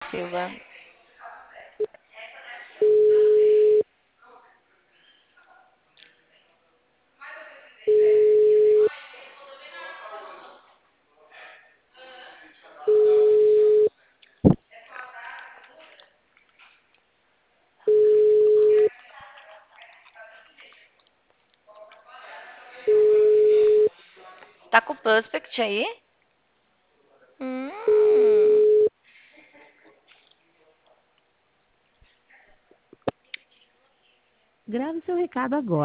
Silva. Tá com o Prospect aí? Hum. Grave seu recado agora.